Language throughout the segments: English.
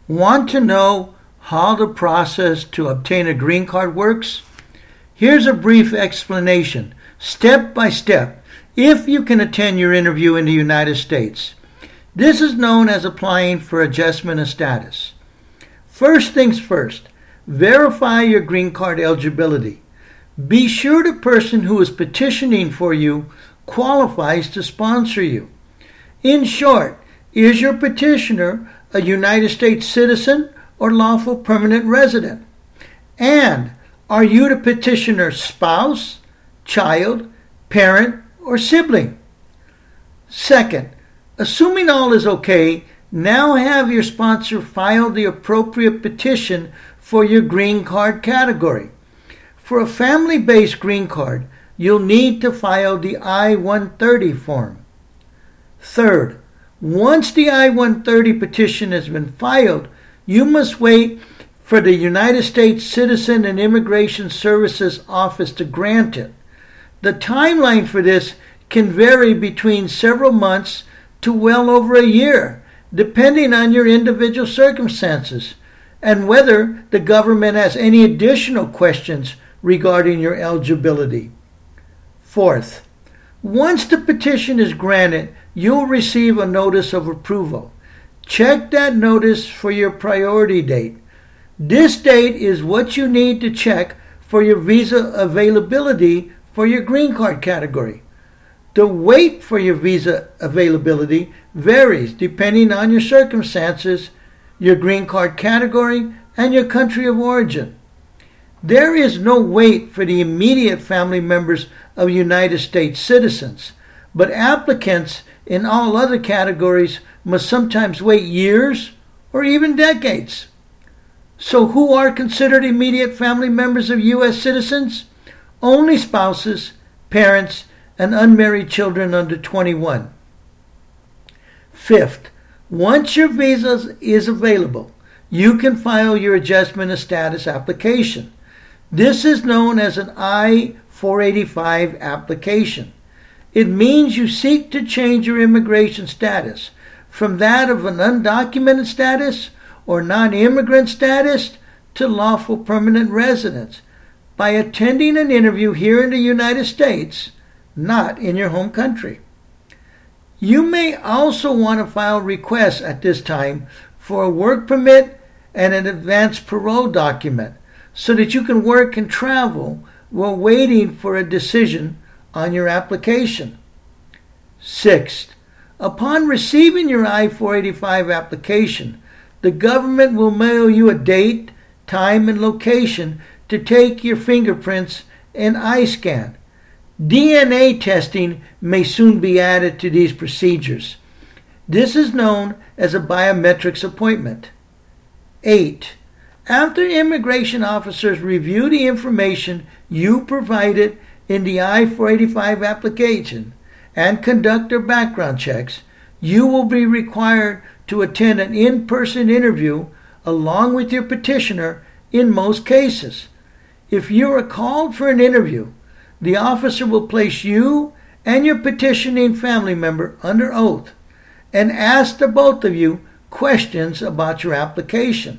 Want to know how the process to obtain a green card works? Here's a brief explanation, step by step, if you can attend your interview in the United States. This is known as applying for adjustment of status. First things first, verify your green card eligibility. Be sure the person who is petitioning for you qualifies to sponsor you. In short, is your petitioner a United States citizen or lawful permanent resident? And are you the petitioner's spouse, child, parent, or sibling? Second, assuming all is okay, now have your sponsor file the appropriate petition for your green card category. For a family-based green card, you'll need to file the I-130 form. Third, once the I-130 petition has been filed, you must wait for the United States Citizen and Immigration Services Office to grant it. The timeline for this can vary between several months to well over a year, depending on your individual circumstances and whether the government has any additional questions regarding your eligibility. Fourth, once the petition is granted, you'll receive a notice of approval. Check that notice for your priority date. This date is what you need to check for your visa availability for your green card category. The wait for your visa availability varies depending on your circumstances, your green card category, and your country of origin. There is no wait for the immediate family members of United States citizens, but applicants in all other categories must sometimes wait years or even decades. So who are considered immediate family members of U.S. citizens? Only spouses, parents, and unmarried children under 21. Fifth, once your visa is available, you can file your adjustment of status application. This is known as an I-485 application. It means you seek to change your immigration status from that of an undocumented status or non-immigrant status to lawful permanent residence by attending an interview here in the United States, not in your home country. You may also want to file requests at this time for a work permit and an advance parole document so that you can work and travel while waiting for a decision on your application. Sixth, upon receiving your I-485 application, the government will mail you a date, time, and location to take your fingerprints and eye scan. DNA testing may soon be added to these procedures. This is known as a biometrics appointment. 8. After immigration officers review the information you provided in the I-485 application and conduct their background checks, you will be required to attend an in-person interview along with your petitioner in most cases. If you are called for an interview, the officer will place you and your petitioning family member under oath and ask the both of you questions about your application.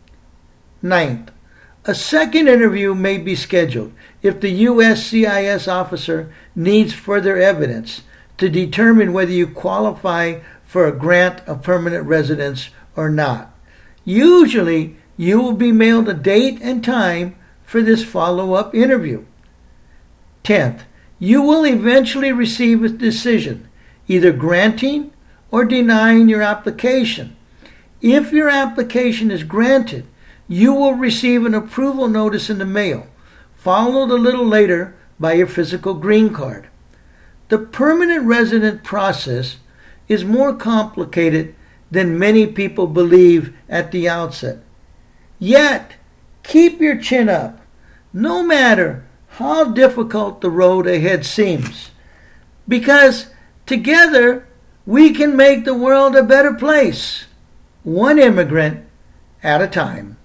9th, a second interview may be scheduled if the USCIS officer needs further evidence to determine whether you qualify for a grant of permanent residence or not. Usually, you will be mailed a date and time for this follow-up interview. 10th, you will eventually receive a decision, either granting or denying your application. If your application is granted, you will receive an approval notice in the mail, followed a little later by your physical green card. The permanent resident process is more complicated than many people believe at the outset. Yet, keep your chin up, no matter how difficult the road ahead seems, because together we can make the world a better place, one immigrant at a time.